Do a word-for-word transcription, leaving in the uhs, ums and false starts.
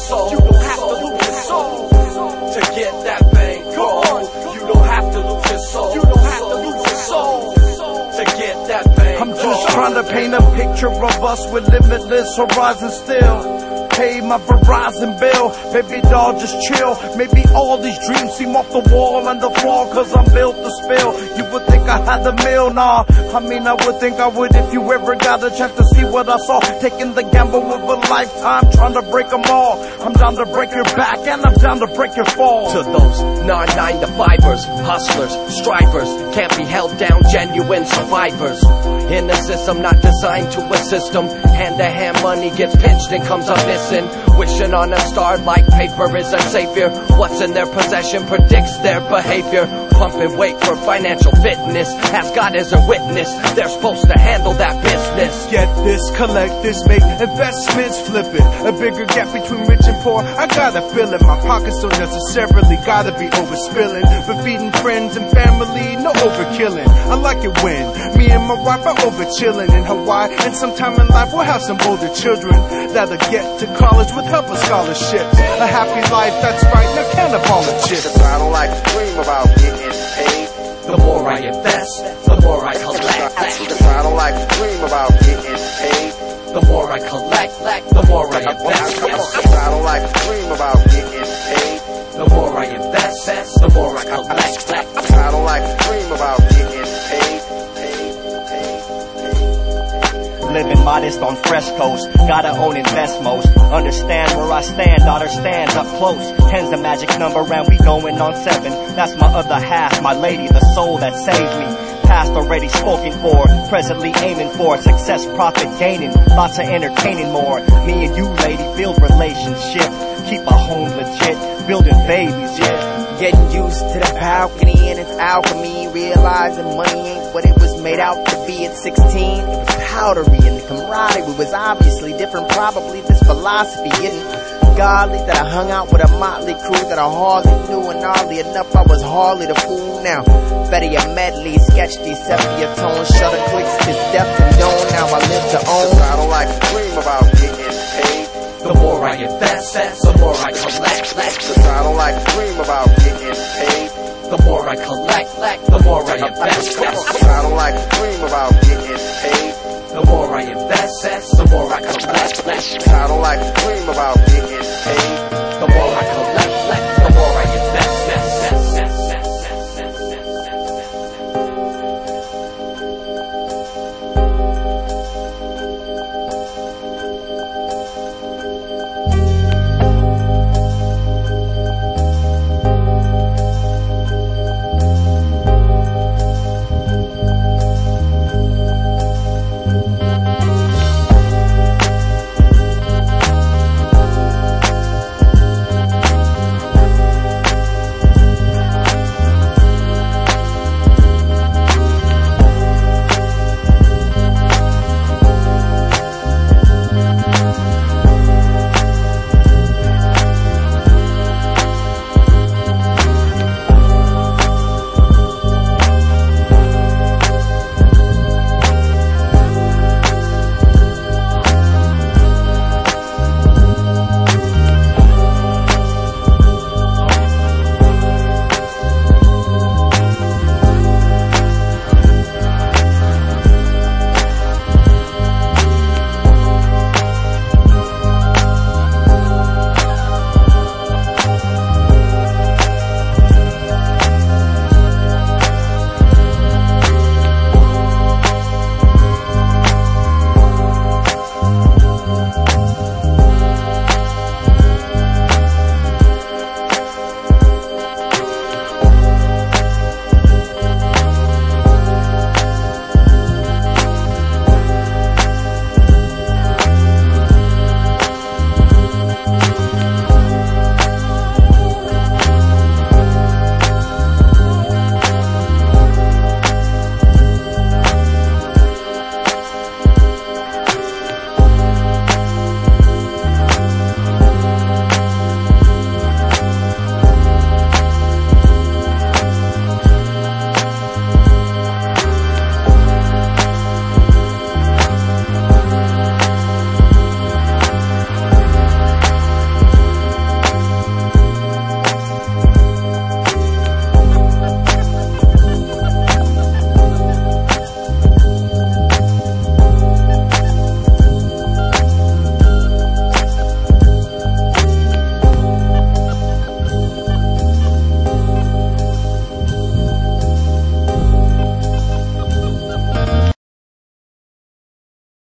soul. You don't have to lose your soul to get that thing gold. You don't have to lose your soul. You don't have to lose your soul to get that thing. I'm just trying to paint a picture of us with limitless horizons still. Pay my Verizon bill, baby doll just chill. Maybe all these dreams seem off the wall and the floor, cause I'm built to spill. You would think I had the meal, nah. I mean I would think I would if you ever got a chance to see what I saw. Taking the gamble of a lifetime, trying to break them all. I'm down to break your back and I'm down to break your fall. To those non-nine to fivers, hustlers, strivers, can't be held down, genuine survivors. In a system not designed to assist them. Hand-to-hand money gets pinched and comes up missing. Wishing on a star like paper is a savior. What's in their possession predicts their behavior. Pumping weight for financial fitness. As God is a witness, they're supposed to handle that business. Get this, collect this, make investments, flip it. A bigger gap between rich and poor, I gotta fill it. My pockets don't necessarily gotta be overspilling, but feeding friends and family, no overkilling. I like it when me and my wife are over chilling in Hawaii, and sometime in life we'll have some older children that'll get to college with help of scholarships. A happy life, that's right, no cannibal chips. I don't like to dream about getting paid. The more I invest, the more I collect. I don't like to dream about getting paid. The more I collect, the more I invest. I don't like to dream about getting paid. The more I invest, the more I collect. I don't like to dream about getting paid. Living modest on frescoes, gotta own invest most. Understand where I stand, daughter stand up close. Ten's the magic number and we going on seven. That's my other half, my lady, the soul that saved me. Past already spoken for, presently aiming for success, profit gaining, lots of entertaining more. Me and you, lady, build relationship, keep a home legit, building babies, yeah. Getting used to the balcony and its alchemy, realizing money ain't what it was made out to be at sixteen. It was powdery and the camaraderie was obviously different. Probably this philosophy isn't godly, that I hung out with a motley crew that I hardly knew, and oddly enough I was hardly the fool. Now Betty a medley, sketch these sepia tones, shutter clicks, this depth and dome. Now I live to own. I don't like to dream about getting paid. The more I invest, the more I collect. I don't like to dream about getting paid. The more I collect, the more I invest. I don't like to dream about getting paid. The more I invest, the more I collect. I don't like to